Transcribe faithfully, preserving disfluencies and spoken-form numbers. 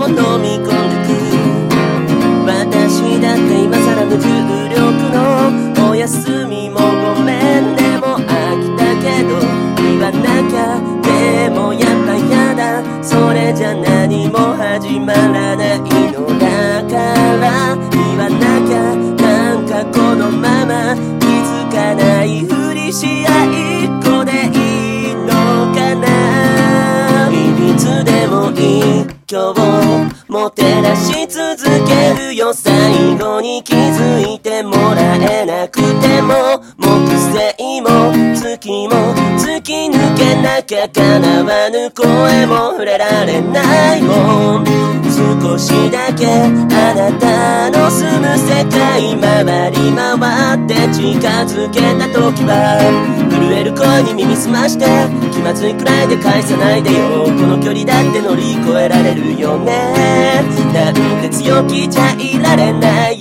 飲み込んでく。私だって今更無重力のお休みもごめんでも飽きたけど言わなきゃ。でもやっぱやだ、それじゃ何も始まらないのだから言わなきゃ。なんかこのまま気づかないふりし合いっこでいいのかな。いつでもいい今日も照らし続けるよ。最後に気づいてもらえなくても木星も月も突き抜けなきゃ叶わぬ声も触れられないもん。少しだけあなたの住む世界回り回って近づけた時は震える声に耳すまして気まずいくらいで返さないでよ。この距離だって乗り越えられるよね。なんて強気じゃいられない